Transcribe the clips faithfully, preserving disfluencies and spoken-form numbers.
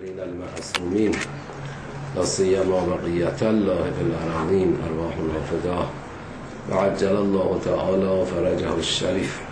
الطاهرين المعصومين لا سيما بقية الله في الأراضين أرواحنا فداه وعجل الله تعالى فرجه الشريف.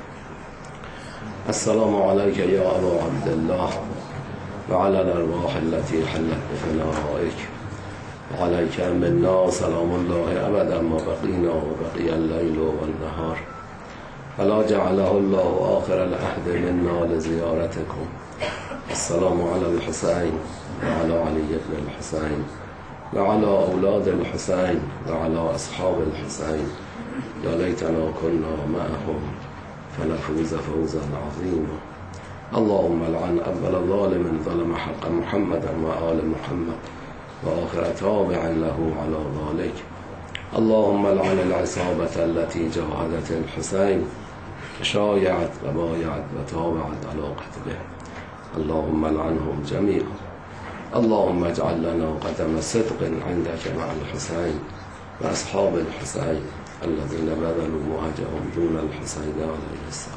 السلام عليك يا أبا عبد الله وعلى الأرواح التي حلت بفنائك وعليك منا سلام الله أبدا ما بقينا وبقي الليل والنهار فلا جعله الله آخر العهد منا لزيارتكم. السلام على الحسين وعلى علي بن الحسين وعلى أولاد الحسين وعلى أصحاب الحسين يا ليتنا كنا معهم فنفوز فوزا عظيما. اللهم لعن أول ظالم ظلم حق محمد وآل محمد وآخر تابع له على ذلك. اللهم لعن العصابة التي جاهدت الحسين شايعت وبايعت وتابعت على قتله. اللهم لعنهم جميعا. اللهم اجعل لنا قدم صدق عندك مع الحسين وأصحاب الحسين الذين بذلوا مهجهم دون الحسين علیه السلام.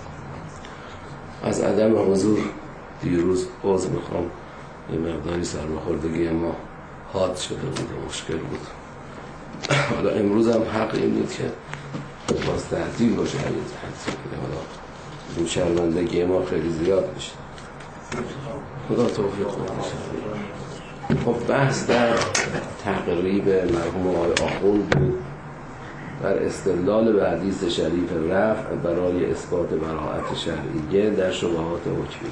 از عدم حضور دیروز عذر میخوام، یه مقداری سرماخوردگی ما حاد شده بود و مشکل بود. حالا امروز هم حق این بود که باز تعطیل باشه، حالا حالا این شرمندگی ما خیلی زیاد میشه. خدا توفیق بده. خب بحث در تقریب مرحوم آقای آخوند بود در استدلال به حدیث شریف رفع برای اثبات براءت شرعیه در شبهات حکمیه.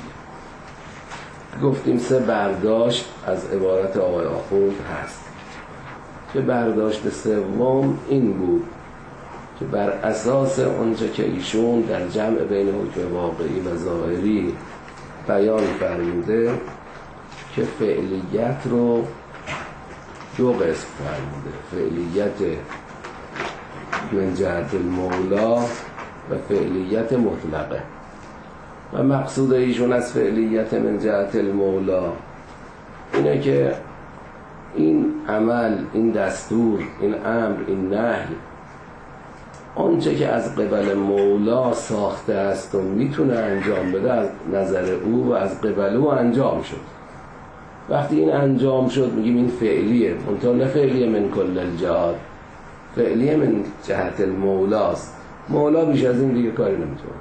گفتیم سه برداشت از عبارت آقای آخوند هست که برداشت سوم این بود که بر اساس آنچه که ایشون در جمع بین حکم واقعی و ظاهری بیان فرموده که فعلیت رو دو قسم فرموده، فعلیت من جهت المولا و فعلیت مطلقه. و مقصود ایشون از فعلیت من جهت المولا اینه که این عمل، این دستور، این امر، این نهی آنچه که از قبل مولا ساخته است و میتونه انجام بده از نظر او و از قبل او انجام شد. وقتی این انجام شد میگیم این فعلیه، منتها نه فعلیه من کل الجهات، فعلیه من جهت المولاست. مولا بیش از این دیگه کاری نمیتونه.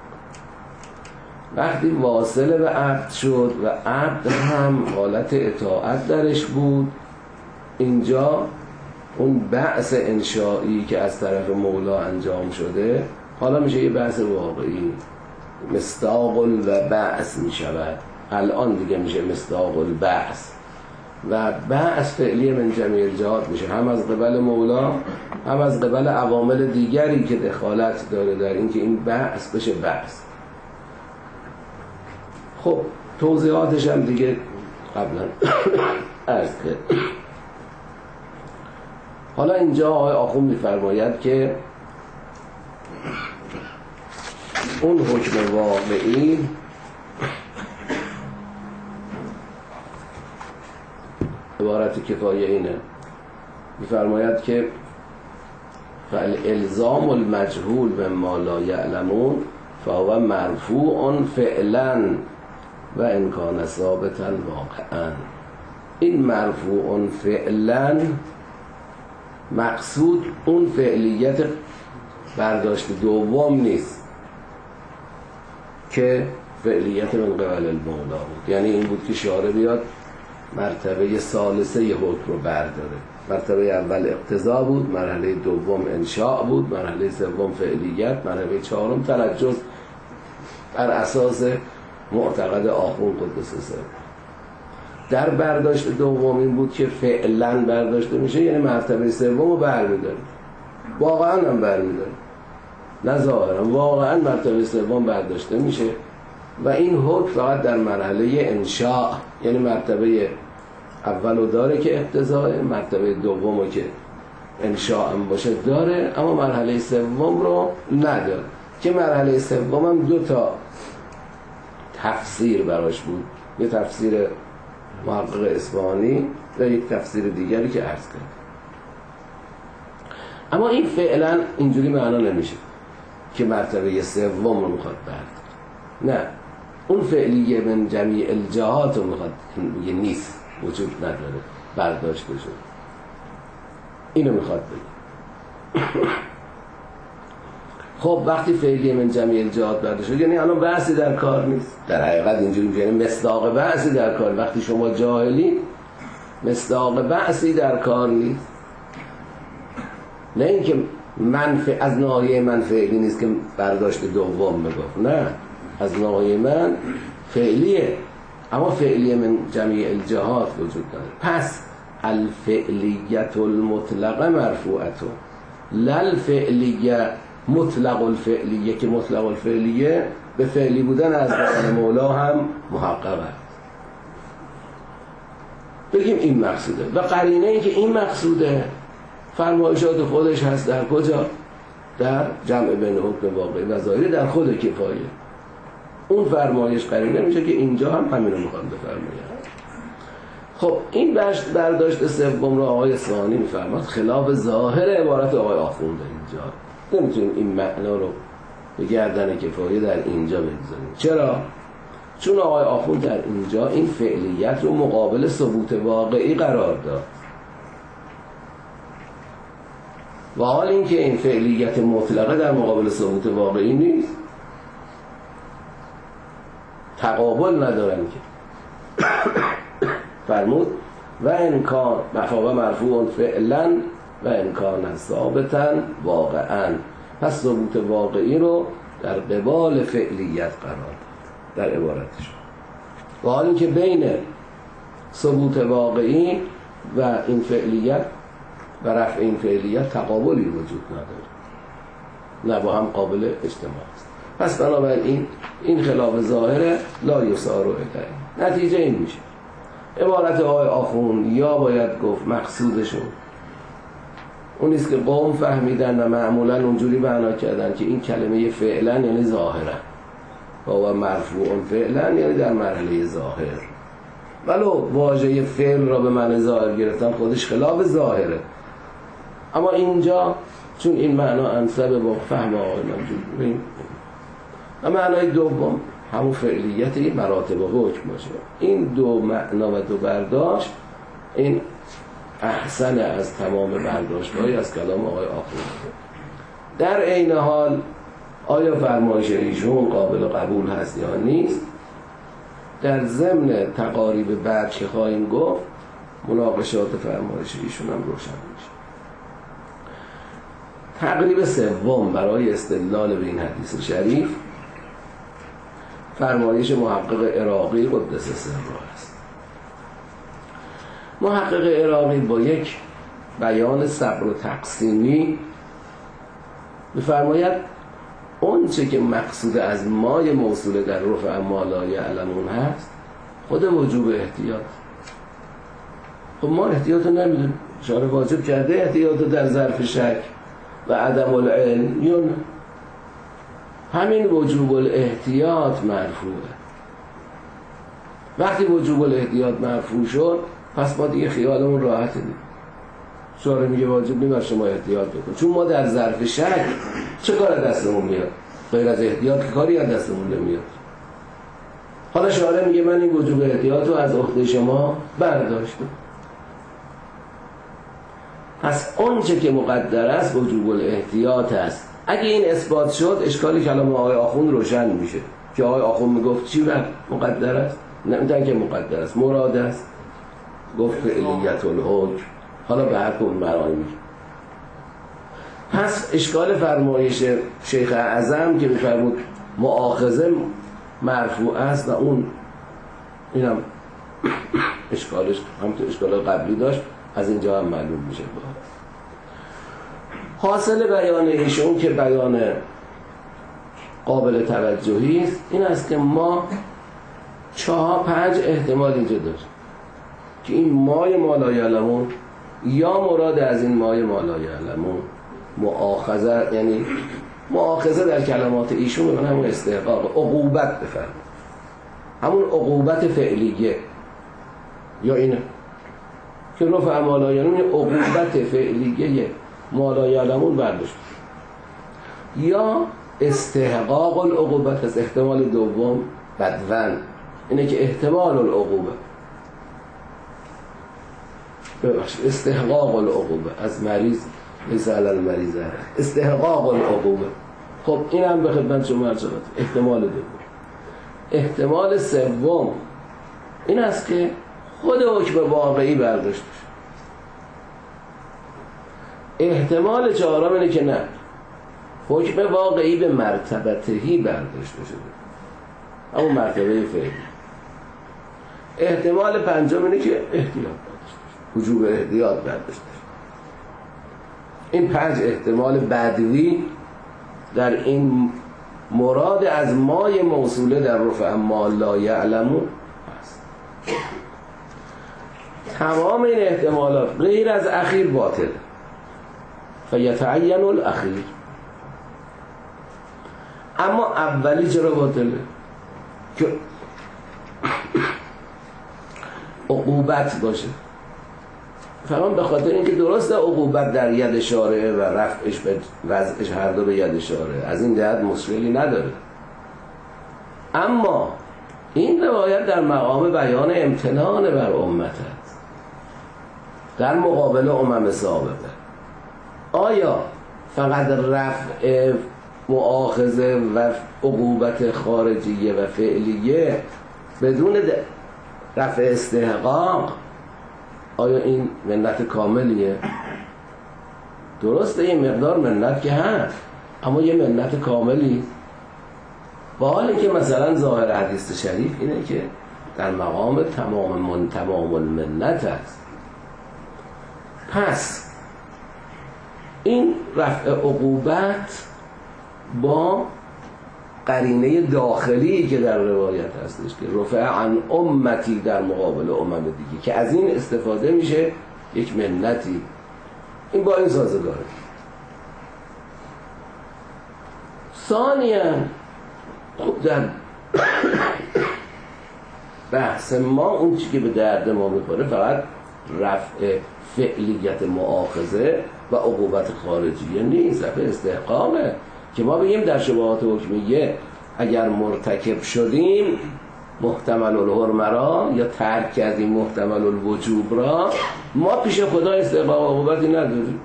وقتی واصله به عبد شد و عبد هم حالت اطاعت درش بود، اینجا اون بعث انشایی که از طرف مولا انجام شده حالا میشه یه بعث واقعی، مصداق البعث میشود. الان دیگه میشه مصداق البعث و بعث فعلی من جمیع الجهات میشه، هم از قبل مولا هم از قبل عوامل دیگری که دخالت داره در این که این بعث بشه بعث. خب توضیحاتش هم دیگه قبلا عرض کرد. حالا اینجا آقای آخوند می‌فرماید که اون حکم واقعی عبارت کفایه اینه، می‌فرماید که فالالزام المجهول مما لا یعلمون فهو مرفوع فعلا و ان کان ثابتا واقعا. این مرفوع فعلا مقصود اون فعلیت برداشت دوم نیست که فعلیت من قبل المولا بود. یعنی این بود که شارع بیاد مرتبه ثالثه ی حکم رو برداره. مرتبه اول اقتضا بود، مرحله دوم انشاء بود، مرحله سوم فعلیت، مرحله چهارم تنجز بر اساس معتقد آخوند قدس سره. در برداشت دوم این بود که فعلا برداشته میشه، یعنی مرتبه سوم رو برمیداره، واقعا هم برمیداره، نه ظاهرا، واقعا مرتبه سوم برداشته میشه و این حکم فقط در مرحله انشاء، یعنی مرتبه اولو داره که اقتضاء، مرتبه دومو که انشاء هم باشه داره، اما مرحله سوم رو نداره که مرحله سوم هم دو تا تفسیر براش بود، یه تفسیر محقق اصفهانی و یک تفسیر دیگری که عرض کرد. اما این فعلا اینجوری معنا نمیشه که مرتبه سوم رو میخواد برد. نه، اون فعلیه من جمیع الجهات رو میخواد میگه نیست، وجود نداره، برداشته شد. اینو میخواد بگه. خب وقتی فعلیه من جمیع الجهات برداشته شد یعنی الان بحثی در کار نیست. در حقیقت اینجوری میگه یعنی مصداق بحثی در کار. وقتی شما جاهلی مصداق بحثی در کار نیست. نه اینکه منفع از ناحیه من فعلی نیست که برداشت دوم میگفت، نه، از ناحیه من فعلیه، اما فعلیه من جمیع الجهات وجود داره. پس الفعلیت المطلقه مرفوعتون، لل فعلیه مطلق الفعلیه، که مطلق الفعلیه به فعلی بودن از بیان مولا هم محققه. بگیم این مقصوده و قرینه این که این مقصوده فرمایشات خودش هست در کجا؟ در جمع بین حکم واقعی و ظاهری در خود کفایه. اون فرمایش قرینه میشه که اینجا هم همین رو میخوان بفرماید. خب این برداشت سوم رو آقای اصفهانی میفرماد خلاف ظاهر عبارت آقای آخونده. اینجا نمیتونیم این معنا رو به گردن کفایه در اینجا بگذاریم. چرا؟ چون آقای آخوند در اینجا این فعلیت رو مقابل ثبوت واقعی قرار داد و حال اینکه این فعلیت مطلقه در مقابل ثبوت واقعی نیست، تقابل ندارن که فرمود و امکان مفاوه مرفوع فعلا و امکان ثابتا واقعا. پس ثبوت واقعی رو در قبال فعلیت قرار داد در عبارتش، و حال اینکه بین ثبوت واقعی و این فعلیت و رفع این فعلیت تقابلی وجود نداره، نه با هم قابل اجتماع است. پس بنابراین این خلاف ظاهره لا یسار الیه. نتیجه این میشه عبارت آقای آخوند یا باید گفت مقصودشون اونیست که قوم فهمیدن و معمولا اونجوری معنا کردن که این کلمه فعلا یعنی ظاهرا و هو مرفوع فعلا یعنی در مرحله ظاهر، ولو واژه فعل را به معنی ظاهر گرفتن خودش خلاف ظاهره، اما اینجا چون این معنا انسب با فهم آقای منجوری و معنای دوم همون فعلیت مراتب و حکم باشه. این دو معنا و دو برداشت این احسن از تمام برداشت‌های از کلام آقای آخوند. در عین حال آیا فرمایش ایشون قابل قبول هست یا نیست، در ضمن تقاریب بعد که خواهیم گفت مناقشات فرمایش ایشون هم روشن میشه. تقریب سوم برای استدلال به این حدیث شریف فرمایش محقق عراقی قدس سره است. محقق عراقی با یک بیان صبر و تقسیمی می‌فرماید اون چه که مقصود از مای موصوله در رفع ما لا یعلمون هست خود وجوب احتیاط. خب ما احتیاط رو نمیدونیم، شارع واجب کرده احتیاط رو در ظرف شک و عدم العلم یا نه. همین وجوب الاحتیاط مرفوعه. وقتی وجوب الاحتیاط مرفوع شد پس ما دیگه خیالمون راحته دیم. شارع میگه واجب نیم از شما احتیاط بکن، چون ما در ظرف شک چه کار دستمون میاد؟ غیر از احتیاط که کاری از دستمون نمیاد. حالا شارع میگه من این وجوب احتیاط رو از عهده شما برداشتم. پس اون چه که مقدر است وجوب الاحتیاط است. اگه این اثبات شد اشکالی کلام آقای آخوند روشن میشه که آقای آخوند میگفت چی مقدر است؟ نه که مقدر است، مراد است، گفت فعلیت الحکم، حالا به هر کدوم معنی میگه. پس اشکال فرمایش شیخ اعظم که میفرمود مؤاخذه مرفوع است و اون اینم اشکالش هم تو اشکال قبلی داشت، از اینجا هم معلوم میشه. حاصل بیان ایشون که بیان قابل توجهی است این است که ما چهار پنج احتمال اینجا داریم که این مای ما لا یعلمون یا مراد از این مای ما لا یعلمون مؤاخذه، یعنی مؤاخذه در کلمات ایشون به همون استحقاق عقوبت بفرمایید، همون عقوبت فعلیه، یا اینه که رفع ما لا یعلمون عقوبت فعلیه ما لا یعلمون برداشت، یا استحقاق العقوبت از احتمال دوم بدون اینه که احتمال العقوبه، ببخشید استحقاق العقوبه، از مریض لیس علی المریض استحقاق العقوبه. خب این هم به خدمت شما عرض شد. احتمال دوم. احتمال سوم این است که خود حکم واقعی برداشته شد. احتمال چهارم اینه که نه، حکم واقعی به مرتبتهی برداشته شده، اما مرتبه فعلی. احتمال پنجم اینه که احتیاط برداشته شد، وجوب احتیاط برداشته شد. این پنج احتمال بدوی در این مراد از مای موصوله در رفع ما لا یعلمون هست. تمام این احتمالات غیر از اخیر باطل، فیتعین الاخیر. اما اولی چرا باطله؟ که عقوبت باشه، فقط به خاطر اینکه درسته عقوبت در ید شارعه و رفعش به وضعش هر دو به ید شارعه، از این جهت مشکلی نداره. اما این روایت در مقام بیان امتنان بر امت است در مقابل امم سابقه. آیا فقط رفع مؤاخذه و عقوبت خارجیه و فعلیه بدون رفع استحقاق، آیا این منت کاملیه؟ درسته یه مقدار منت که هست، اما یه منت کاملی؟ با حالی که مثلا ظاهر حدیث شریف اینه که در مقام تمام من تمام المنت است. پس این رفع عقوبت با قرینه داخلی که در روایت هستش که رفع عن امتی در مقابل امم دیگه، که از این استفاده میشه یک منتی، این با این سازگاره. ثانیاً خب در بحث ما اون چی که به درد ما میخوره فقط رفع فعلیت مؤاخذه و عقوبت خارجیه نیست، رفع استحقاقه که ما بگیم در شبهات حکمیه اگر مرتکب شدیم محتمل الحرمه را یا ترک کردیم محتمل الوجوب را، ما پیش خدا استحقاق و عقوبتی نداریم.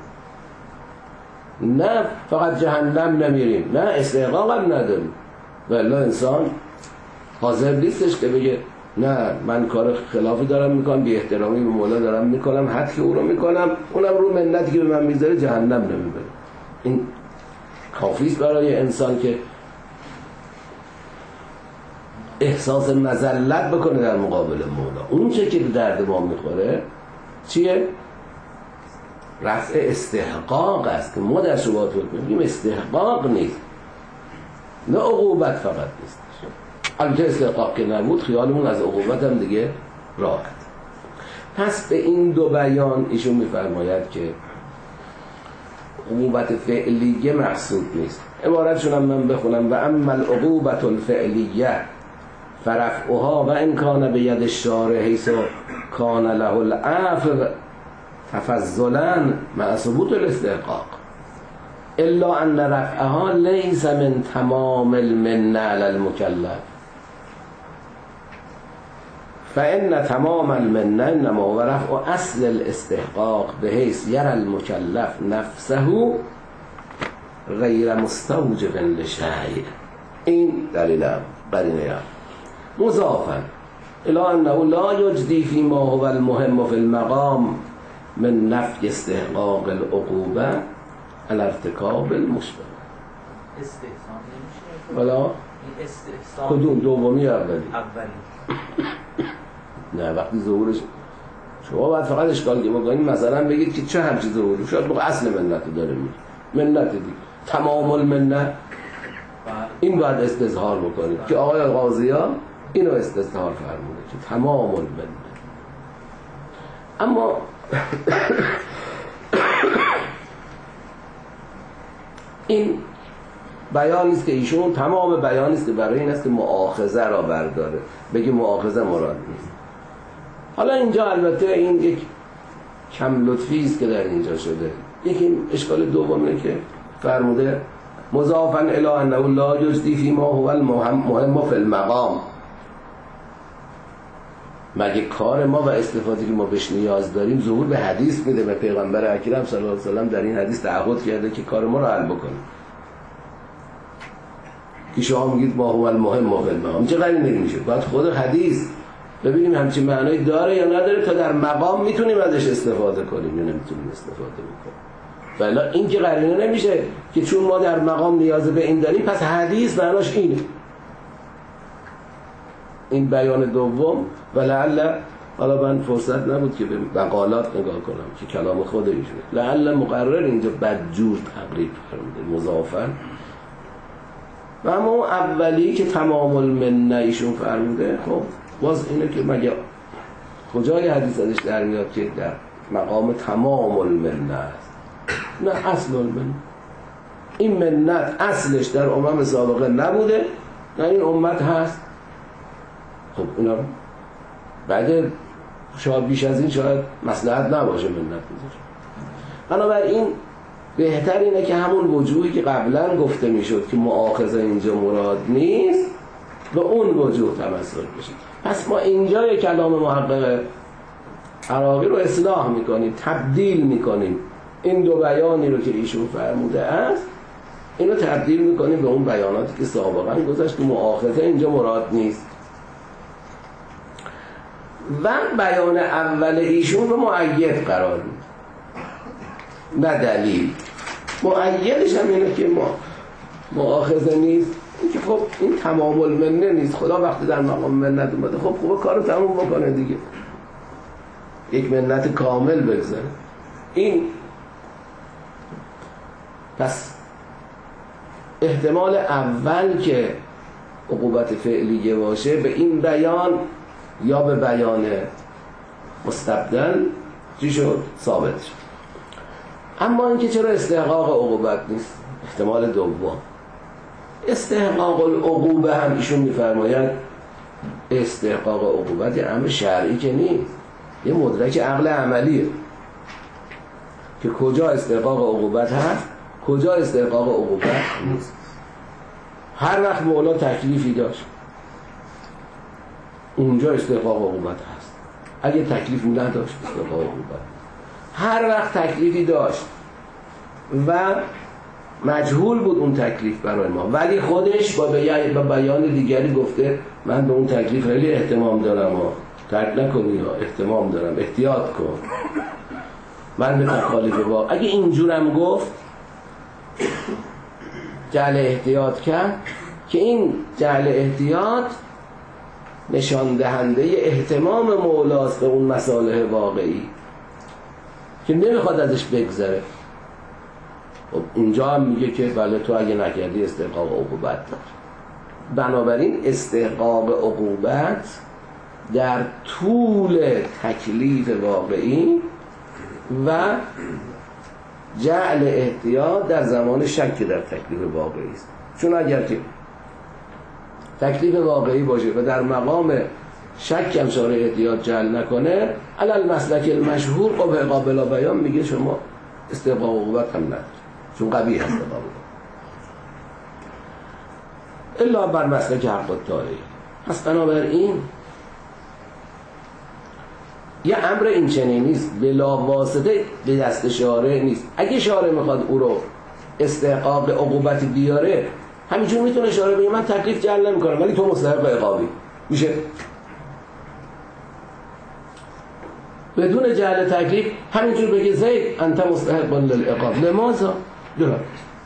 نه فقط جهنم نمیریم، نه استحقاق هم نداریم. والله انسان حاضر نیستش که بگه نه من کار خلافی دارم میکنم، بی احترامی به مولا دارم میکنم، حد که او رو میکنم، اونم رو منتی که به من میذاره جهنم نمیبره. این کافیست برای انسان که احساس مذلت بکنه در مقابل مولا. اون چه که به درد ما میخوره چیه؟ رفع استحقاق است که ما در شبهات میگیم استحقاق نیست، نه عقوبت فقط نیست. البته استحقاق که نبود خیالمون از عقوبت هم دیگه راحت. پس به این دو بیان ایشون میفرماید که عقوبت فعلیه مقصود نیست. عبارتشون هم من بخونم: و اما العقوبت الفعلیه فرفعها و ان کان به ید الشارع حیث کان له العفو تفضلا مع ثبوت الاستحقاق الا ان رفعها لیس من تمام المنه علی المکلف فان تمام المنه انما هو رفع اصل الاستحقاق بحیث یرى المکلف نفسه غیر مستوجب لشیء. این دلیلم قرینه مضافا الی انه لا یجدی فیما هو المهم فی المقام من نفی استحقاق العقوبه علی ارتکاب المشبه. استحسان نمیشه؟ ولا این استحسان کدوم؟ دومی اولی؟ اولی. نه وقتی ظهورش شما باید فقط اشکال که بکنید مثلا بگید که چه همچی ظهوری شاید بگید اصل منت رو داره میگه منت دیگه تمام المنت، این باید استظهار بکنید که آقای قاضیان اینو استظهار فرموده که تمام المنت. اما این بیان است که ایشون تمام بیان است که برای این است که مؤاخذه را برداره، بگه مؤاخذه مراد نیست. حالا اینجا البته این یک کم لطفی است که در اینجا شده. یکی اشکال دومه که فرموده مضافا الی انه لا یجدی فیما هو المهم فی المقام مگه کار ما و استفاده که ما بهش نیاز داریم ظهور به حدیث میده؟ به پیغمبر اکرم صلی الله علیه و سلم در این حدیث تعهد کرده که کار ما رو حل بکنیم. که شما میگید ما هو المهم ما فی المقام، چه قرینه میشه؟ باید خود حدیث ببینیم همچین معنایی داره یا نداره تا در مقام میتونیم ازش استفاده کنیم یا نمیتونیم استفاده بکنیم. ولی این که قرینه نمیشه که چون ما در مقام نیاز به این داریم پس حدیث معناش اینه. این بیان دوم و لعل، حالا من فرصت نبود که به مقالات نگاه کنم که کلام خود ایشونه، لعل مقرر اینجا بدجور تقریب فرموده مضافن، و اما اون اولی که تمام المنه ایشون فرموده، خب باز اینه که مگه کجای حدیث ازش در میاد که در مقام تمام المنه است؟ نه، اصل المنه. این منت اصلش در امم سابقه نبوده، نه این امت هست. خب اینا رو بعد شاید بیش از این شاید مصلحت نباشه منت بذاره. بنابراین بهتر اینه که همون وجوهی که قبلا گفته میشد که مؤاخذه اینجا مراد نیست به اون وجوه تمثل بشه. پس ما اینجا کلام محقق عراقی رو اصلاح میکنیم، تبدیل میکنیم. این دو بیانی رو که ایشون فرموده است اینو تبدیل میکنیم به اون بیاناتی که سابقا گذشت که مؤاخذه اینجا مراد نیست. و بیان اول ایشون رو مؤید قرار میده، نه دلیل. مؤیدش هم اینه که ما مؤاخذه نیست، این که خب این تمام المنه نیست. خدا وقتی در مقام منت اومده خب خوبه کارو تموم بکنه دیگه، یک منت کامل بگذاره. این پس احتمال اول که عقوبت فعلیه باشه به این بیان یا به بیان مستبدل چی شد؟ ثابت شد. اما اینکه چرا استحقاق عقوبت نیست؟ احتمال دوم، استحقاق العقوبه هم ایشون میفرماید استحقاق عقوبت یه امر شرعی که نیست، یه مدرک عقل عملیه که کجا استحقاق عقوبت هست کجا استحقاق عقوبت نیست. هر وقت مولا تکلیفی داشت اونجا استحقاق عقوبت هست، اگه تکلیفی نداشت استحقاق عقوبت. هر وقت تکلیفی داشت و مجهول بود اون تکلیف برای ما ولی خودش با بیان دیگری گفته من به اون تکلیف خیلی اهتمام دارم و ترک نکنی یا اهتمام دارم احتیاط کن، من به تکالیف واقع. اگه اینجورم گفت جعل احتیاط کرد که این جعل احتیاط نشان دهنده اهتمام مولاست به اون مصالح واقعی که نمیخواد ازش بگذره. خب اینجا هم میگه که بله تو اگه نکردی استحقاق عقوبت دار. بنابراین استحقاق عقوبت در طول تکلیف واقعی و جعل احتیاط در زمان شک در تکلیف واقعی است. چون اگر که تکلیف واقعی باشه و در مقام شک هم شارع احتیاط جعل نکنه، علل مسلک المشهور قبه قابل بیان میگه شما استحقاق عقوبت هم نداری چون قبیح هست استحقاق الا بر مسلک حق الطاعه. پس بنابراین یه امر این چنین نیست، بلا واسطه به دست شارع نیست. اگه شارع میخواد او رو استحقاق عقوبت بیاره همینجور میتونه شارع بگه من تکلیف جعل نمیکنم ولی تو مستحق عقابی میشه بدون جعل تکلیف همینجور بگه زید انت مستحق للعقاب لماذا؟ درست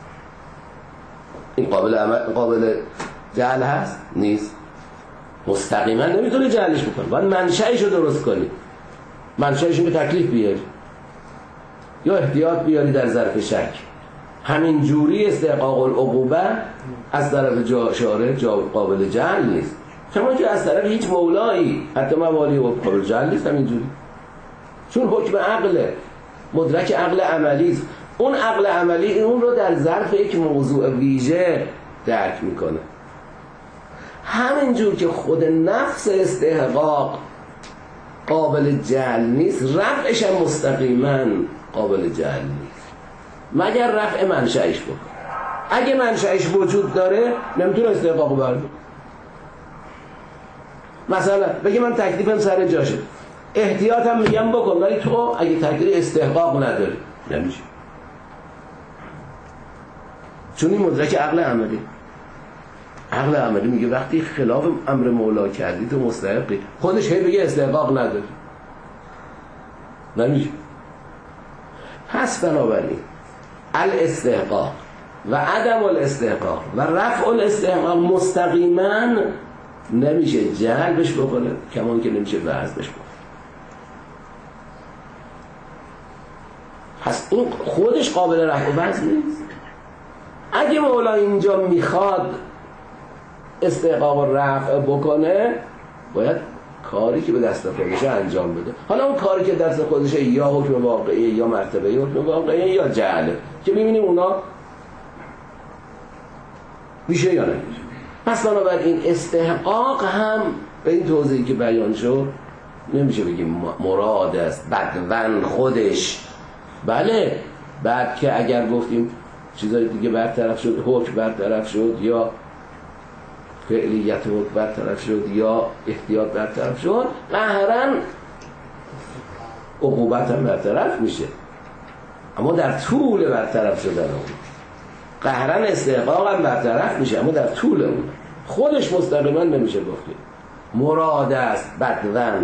این قابل عمل قابل جعل هست؟ نیست. مستقیما نمیتونه جعلش بکنه، باید منشأش رو درست کنی، منشأش رو به تکلیف بیاری یا احتیاط بیاری در ظرف شک. همین جوری استحقاق العقوبه از طرف جا شارع جا قابل جعل نیست، چون که از طرف هیچ مولایی حتی موالی قابل جعل نیست همین جوری، چون حکم عقله، مدرک عقل عملی است. اون عقل عملی اون رو در ظرف یک موضوع ویژه درک میکنه. همینجور که خود نفس استحقاق قابل جعل نیست، رفعش هم مستقیما قابل جعل نیست مگر رفع منشأش بکن. اگه منشأش وجود داره نمیتونه استحقاق برداره. مثلا بگی من تکلیفم سر جاشه، احتیاطم میگم بکن، ولی تو اگه تکلیف استحقاق نداری نمیشه. چون این مدرک عقل عملی. عقل عملی میگه وقتی خلاف امر مولا کردی تو مستحقی. خودش هی بگه استحقاق نداری نمیشه. پس بنابراین الاستحقاق و عدم الاستحقاق و رفع الاستحقاق مستقیما نمیشه جلبش بکنه، کمان که نمیشه وضعش بکنه. پس این خودش قابل رفع و وضع نیست. اگه مولا اینجا میخواد استحقاق و رفع بکنه باید کاری که به دست خودشه انجام بده. حالا اون کاری که دست خودشه یا حکم واقعی یا مرتبه یا حکم واقعی یا جعله که میبینیم اونا میشه یا نمیشه. پس بنابراین استحقاق هم به این توضیحی که بیان شد نمیشه بگیم مراد است بدون خودش. بله بعد که اگر گفتیم چیزای دیگه برطرف شد، حکم برطرف شد یا فعلیت حکم برطرف شد یا احتیاط برطرف شد، قهرن عقوبت هم برطرف میشه، اما در طول برطرف شدن اون. قهرن استحقاق هم برطرف میشه اما در طول اون. خودش مستقیما نمیشه گفتیم مراد است بدون. وقتی که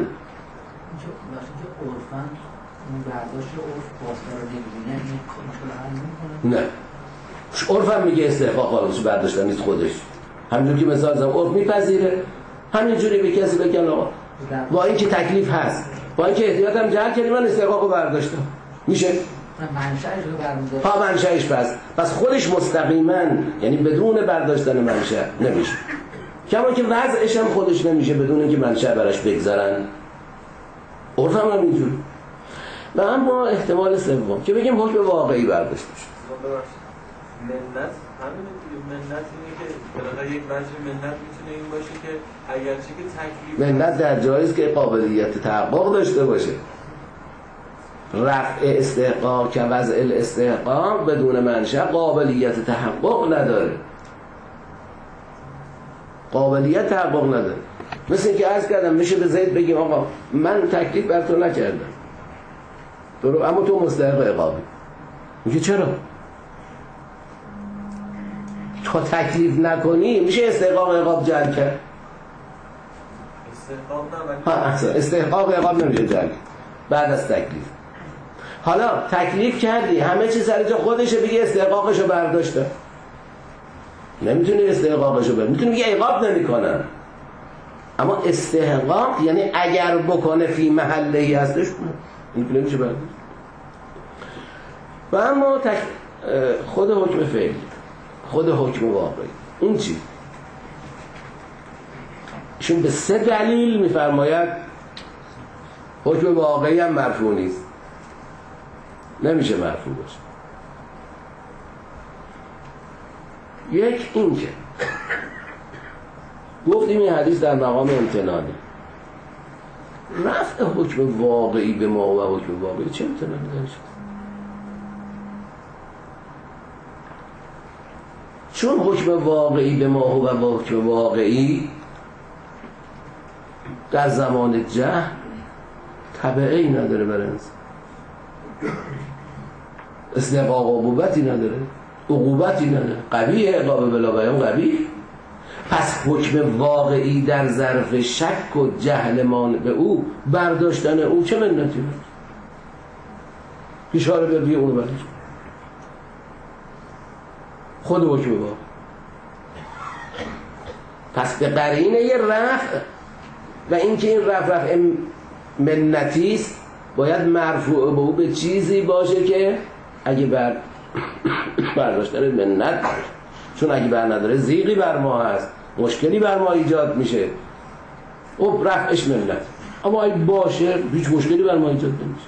عرفاً اون برداشت عرف باستار نمی‌بینه این مشکل حل نمی‌کنه. نه عرف هم میگه استحقاق قانونش برداشتن نیست خودش. همینجور که مثال زدم عرف میپذیره همینجوری به کسی بگن آقا با این که تکلیف هست با این که احتیاط هم جهل کردی من استحقاقو برداشتم میشه. منشأش رو برمی‌داره. ها منشأش پس پس خودش مستقیما یعنی بدون برداشتن منشأ نمیشه. کما که وضعش هم خودش نمیشه بدون اینکه منشأ براش بگذارن. عرف هم همینجوری. و اما احتمال سوم که بگیم حکم واقعی برداشته شد. منت همینه دیگه. منت اینه که بالاخره یک وجه منت میتونه این باشه که اگرچه که تکلیف منت در جاییست که قابلیت تحقق داشته باشه. رفع استحقاق که وضع الاستحقاق بدون منشأ قابلیت تحقق نداره. قابلیت تحقق نداره. مثل اینکه عرض کردم میشه به زید بگیم آقا من تکلیف بر تو نکردم درو اما تو مستحق عقابی. میگه چرا؟ تو تکلیف نکنی میشه استحقاق عقاب جلب کرد. استحقاق ها احسن استحقاق عقاب نمیشه جلب بعد از تکلیف. حالا تکلیف کردی همه چیز سر جا خودشه بگی استحقاقشو برداشته. نمیتونی استحقاقشو برداشته میتونی بگی عقاب نمیکنن اما استحقاق یعنی اگر بکنه فی محله‌ای هستش این نمیشه برداشت. و اما تک... خود حکم فعلی خود حکم واقعی این چی؟ ایشون به سه دلیل میفرماید حکم واقعی هم مرفوع نیست نمیشه مرفوع باشه. یک این که گفتیم این حدیث در مقام امتنانه. رفع حکم واقعی به ما و حکم واقعی چه امتنانی داشت؟ چون حکم واقعی به ما و حکم واقعی در زمان جهل تبعی نداره برای انسان. استحقاق عقوبتی نداره عقوبتی نداره قویه عقاب بلا بیان قوی. پس حکم واقعی در ظرف شک و جهل مان به او برداشتن او چه منتی بود؟ اشاره به بیه اونو برداشت خود حکم واقعی. پس به قرینه یه رفع و اینکه این رفع رفع منتیست باید مرفوع به او به چیزی باشه که اگه بر برداشتن منت باشه. چون اگه بر نداره زیغی بر ما هست مشکلی بر ما ایجاد میشه او رفعش منت. اما اگه باشه هیچ مشکلی بر ما ایجاد نمیشه.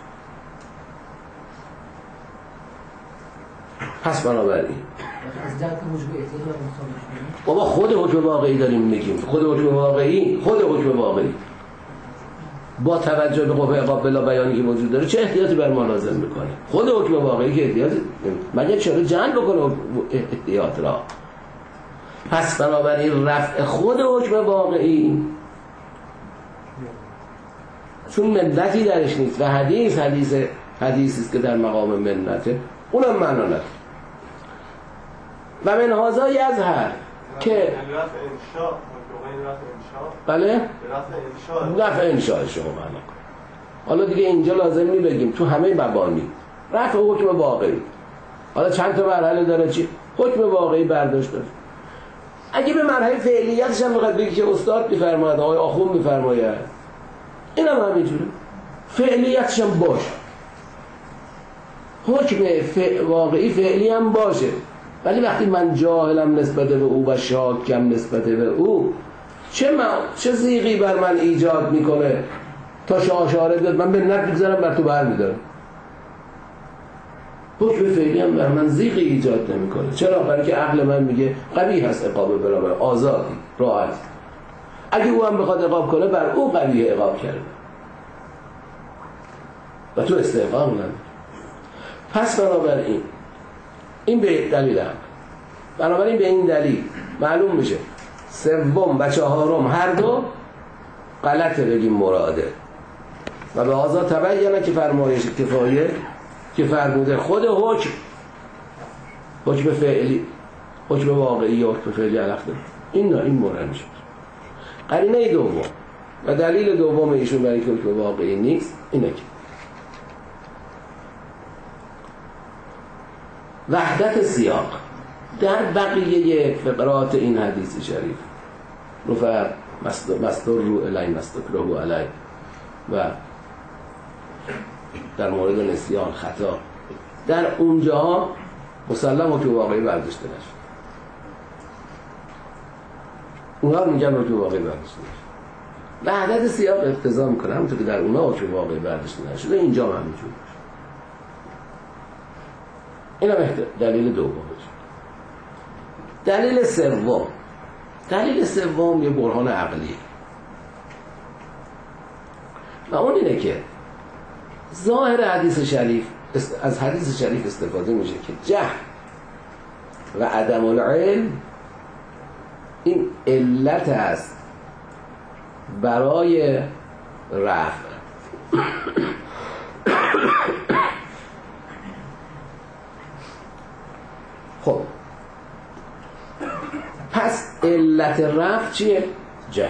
پس بنابراین از جهت موجب احتیاط و مخالفت بابا خود حکم واقعی داریم میگیم. خود حکم واقعی خود حکم واقعی با توجه به قوه عقاب بلا بیانی که وجود داره چه احتیاطی بر ما لازم میکنه؟ خود حکم واقعی که احتیاط مگه چرا جعل بکنه احتیاط را؟ پس بنابراین رفع خود حکم واقعی چون منتی درش نیست و حدیث حدیث حدیثی است که در مقام منته، اونم معنا نداره. و من هذا یظهر که بله رفع انشاء شما معنا کن. حالا دیگه اینجا لازم نی بگیم تو همه مبانی رفع حکم واقعی، حالا چند تا مرحله داره، چی حکم واقعی برداشت داره. اگه به مرحله فعلیتش هم بخواد بگی که استاد میفرماید، آقای آخوند میفرماید، اینم هم همینجوره، فعلیتش هم باشه، حکم ف... واقعی فعلی هم باشه، ولی وقتی من جاهلم نسبت به او و شاکم نسبت به او، چه من... چه زیغی بر من ایجاد میکنه تا شاشاره بیاد من به نت بگذارم بر تو بر میدارم. حکم فعلی هم بر من زیغی ایجاد نمیکنه. چرا؟ برای که عقل من میگه قبیح هست عقاب برابر آزادی راحت، اگه او هم بخواد عقاب کنه بر او قبیح عقاب کرده و تو استحقاق نداری. پس بنابراین این به دلیل هم بنابراین به این دلیل معلوم میشه سوم و چهارم هر دو غلطه بگیم مراده و به آزاد تبینه که فرمایش کفایه که فرموده خود حکم حکم فعلی حکم واقعی یا حکم فعلی علقه این نه این مورد میشه. قرینه دوم و دلیل دوم ایشون برای که حکم واقعی نیست اینه که وحدت سیاق در بقیه فقرات این حدیث شریف رفع مستر رو الی مستکره علی و در مورد نسیان خطا در اونجا مسلم حکم واقعی برداشته نشد، اونها رو میگن حکم واقعی برداشته نشد. وحدت سیاق اقتضا میکنه همونطور که در اونها حکم واقعی برداشته نشده اینجا هم همینجور باشه. این هم دلیل دوم. دلیل سوم دلیل سوم یه برهان عقلیه و اون اینه که ظاهر حدیث شریف از حدیث شریف استفاده میشه که جهل و عدم العلم این علت است برای رفع. خب پس علت رفع چیه؟ جهل.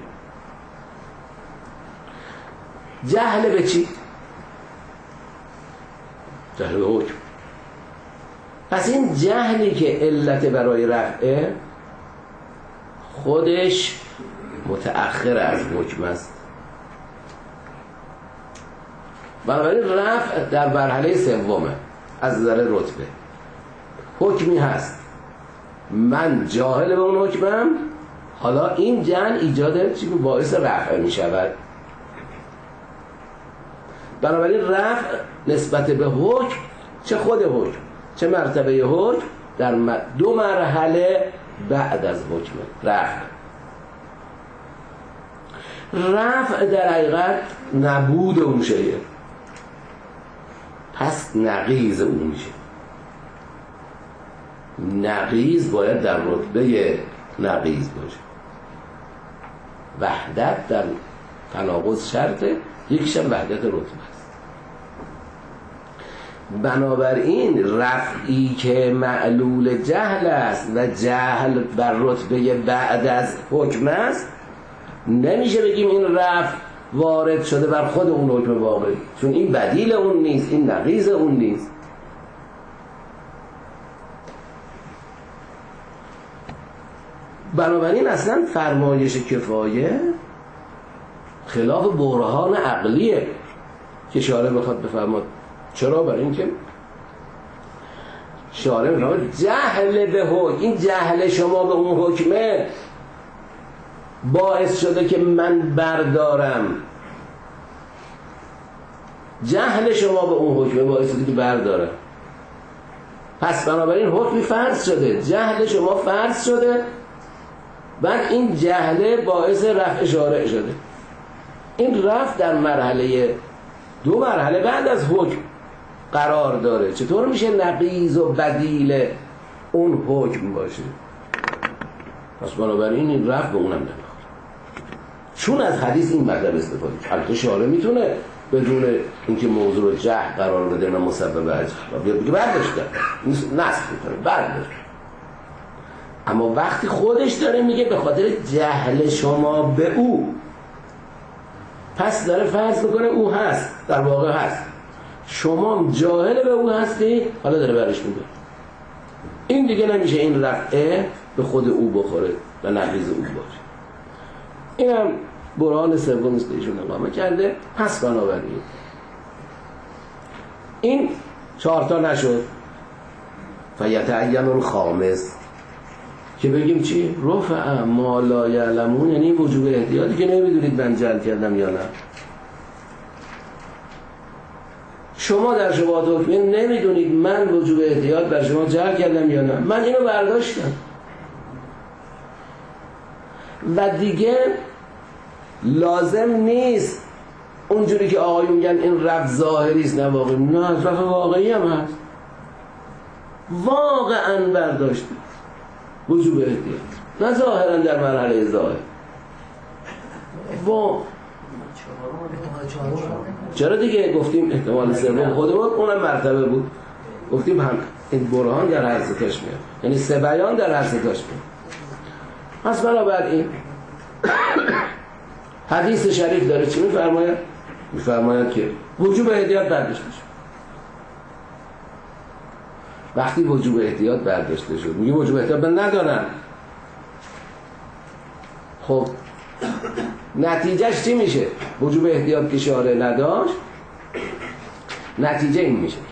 جهل به چی؟ جهل به حکم. پس این جهلی که علت برای رفعه خودش متأخر از حکم است. بنابراین رفع در مرحله سومه از نظر رتبه. حکمی هست من جاهل به اون حکمم، حالا این جهل ایجاد چی باعث رفع می شود. بنابراین رفع نسبت به حکم، چه خود حکم چه مرتبه حکم، در دو مرحله بعد از حکم رفع. رفع در حقیقت نبود اون شیء، پس نقیض اون میشه. نقیض باید در رتبه نقیض باشه. وحدت در تناقض شرطه، یکیشم وحدت رتبه است. بنابراین رفعی که معلول جهل است و جهل بر رتبه بعد از حکم است، نمیشه بگیم این رفع وارد شده بر خود اون حکم واقعی، چون این بدیل اون نیست، این نقیض اون نیست. بنابراین اصلا فرمایش کفایه خلاف برهان عقلیه که شارع بخواد بفرماد. چرا؟ برای اینکه شارع میفرماد جهل به حکم، این جهل شما به اون حکمه باعث شده که من بردارم. جهل شما به اون حکمه باعث شده که بردارم. پس بنابراین حکمی فرض شده، جهل شما فرض شده، بعد این جهله باعث رفع شارع شده. این رفع در مرحله دو مرحله بعد از حکم قرار داره. چطور میشه نقیض و بدیل اون حکم باشه؟ پس بنابراین این رفع به اونم نمیخوره. چون از حدیث این مطلب استفاده کرد. البته شارع میتونه بدون اینکه موضوع رو جهل قرار بده نه مسبب اجر بگه برداشته نسخ میکنه برداشت، اما وقتی خودش داره میگه به خاطر جهل شما به او، پس داره فرض میکنه او هست، در واقع هست، شما جاهل به او هستی، حالا داره برش میگه. این دیگه نمیشه این رفعه به خود او بخوره و نقیض او باشه. این هم برهان سوم است که ایشون اقامه کرده. پس بنابراین این چهارتا نشد، فیتعین الخامس که بگیم چی؟ رفع ما لا یعلمون، یعنی وجوب احتیاطی که نمیدونید من جهل کردم یا نه. شما در شبهات حکمیه نمیدونید من وجوب احتیاط بر شما جهل کردم یا نه، من اینو برداشتم و دیگه لازم نیست اونجوری که آقایون میگن این رفع ظاهری است نه واقعی، نه رفع واقعی هم هست، واقعا برداشته وجوب احتیاط، نه ظاهرا در مرحله ظاهر. وا چرا دیگه گفتیم احتمال سوم خودمون اونم مرتبه بود، گفتیم هم این برهان در هر ستاش میاد، یعنی سه بیان در هر ستاش میاد. پس بنابراین حدیث شریف داره چی میفرماید؟ میفرماید که وجوب احتیاط برداشته شد. وقتی وجوب احتیاط برداشته شد میگه وجوب احتیاط من ندارن، خب نتیجهش چی میشه؟ وجوب احتیاط که شارع نداشت، نتیجه این میشه که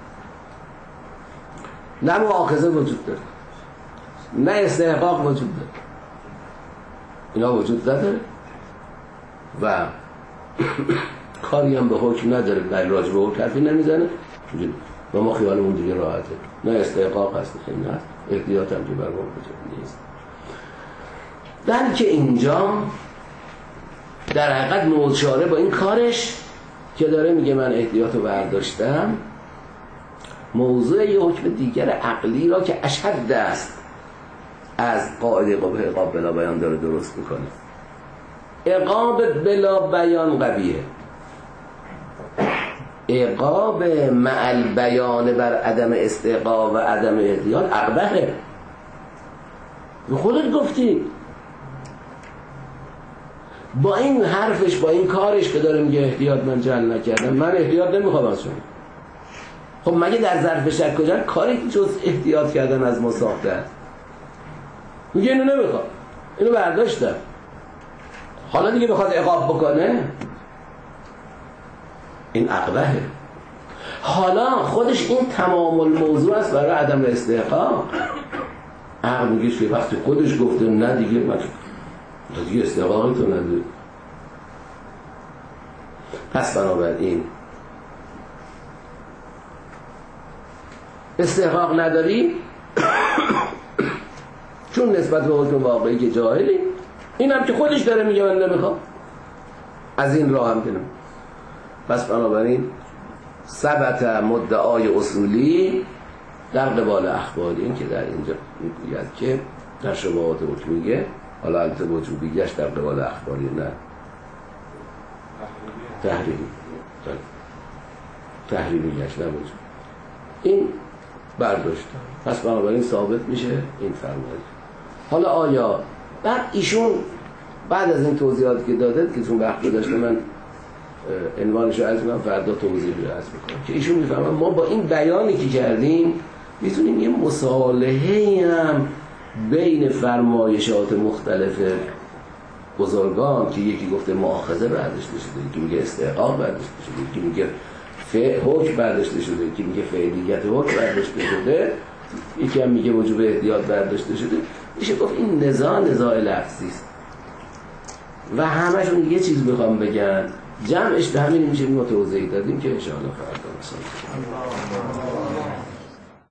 نه مؤاخذه وجود داره، نه استحقاق وجود داره، اینا وجود نداره و کاری هم به حکم نداره، در راجع به حکم حرفی نمیزنه و ما خیالمون دیگه راحته، نه استحقاق هست نه هست، احتیاط هم که بر ما وجود نیست. در که اینجا در حقیقت موشاره با این کارش که داره میگه من احتیاط رو برداشتم، موضوع یه حکم دیگر عقلی را که اشد است از قاعده عقاب بلا بیان داره درست میکنه. عقاب بلا بیان قویه، عقاب مع البیان بر عدم استحقاق و عدم احتیاط اقبحه. به خودت گفتی با این حرفش با این کارش که داره میگه احتیاط من جهل نکردم، من احتیاط نمیخوام از شما. خب مگه در ظرف شک کجا کاری جز احتیاط کردن از ما ساخته است؟ میگه اینو نمیخوام، اینو برداشتم، حالا دیگه بخواد عقاب بکنه، این عقبهه. حالا خودش این تمام الموضوع است برای عدم استحقاق. عقل میگه که وقتی خودش گفته نه دیگه من دیگه استحقاقی تو نداری. پس بنابراین استحقاق نداری چون نسبت به حکم واقعی که جاهلی، این هم که خودش داره میگه من نمیخوام، از این راه هم کنم. پس بنابراین ثبت مدعای اصولی در قبال اخباری، این که در اینجا میگوید که در شبهات حکمیه، حالا البته وجوبیش در قبال اخباری نه تحریمی تحریمیش نه وجوب، این برداشت. پس بنابراین ثابت میشه این فرمایش. حالا آیا بعد ایشون بعد از این توضیحاتی که داده که چون وقت داشته من عنوانش رو عرض میکنم، فردا توضیح رو عرض میکنم که ایشون میفهمن ما با این بیانی که کردیم میتونیم یه مصالحه‌ای هم بین فرمایشات مختلف بزرگان که یکی گفته مؤاخذه برداشته شده، یکی میگه استحقاق برداشته شده، یکی میگه حکم برداشته شده، یکی میگه فعلیت حکم برداشته شده، یکی هم میگه وجوب احتیاط برداشته شده، میشه گفت این نزاع نزاع لفظی است و همشون یه چیز میخوام بگن، جمعش به همین میشه. ما توضیح دادیم که ان شاء الله فردا